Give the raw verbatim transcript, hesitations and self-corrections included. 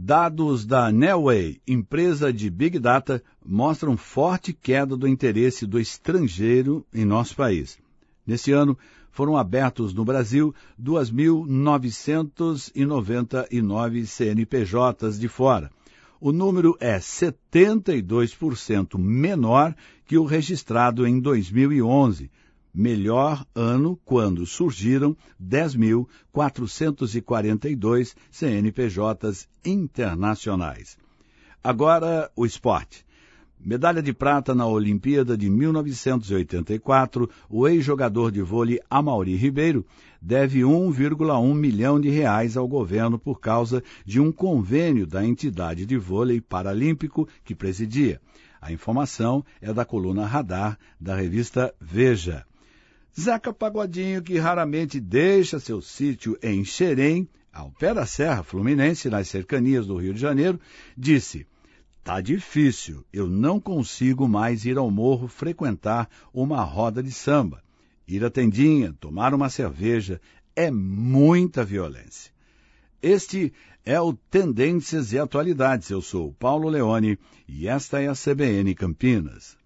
Dados da Neoway, empresa de Big Data, mostram forte queda do interesse do estrangeiro em nosso país. Nesse ano, foram abertos no Brasil dois mil novecentos e noventa e nove C N P Js de fora. O número é setenta e dois por cento menor que o registrado em dois mil e onze, melhor ano quando surgiram dez mil quatrocentos e quarenta e dois C N P Js internacionais. Agora, o esporte. Medalha de prata na Olimpíada de mil novecentos e oitenta e quatro, o ex-jogador de vôlei Amaury Ribeiro deve um vírgula um milhão de reais ao governo por causa de um convênio da entidade de vôlei paralímpico que presidia. A informação é da coluna Radar, da revista Veja. Zeca Pagodinho, que raramente deixa seu sítio em Xerém, ao pé da Serra Fluminense, nas cercanias do Rio de Janeiro, disse: "Tá difícil, eu não consigo mais ir ao morro frequentar uma roda de samba. Ir à tendinha, tomar uma cerveja, é muita violência." Este é o Tendências e Atualidades. Eu sou o Paulo Leone e esta é a C B N Campinas.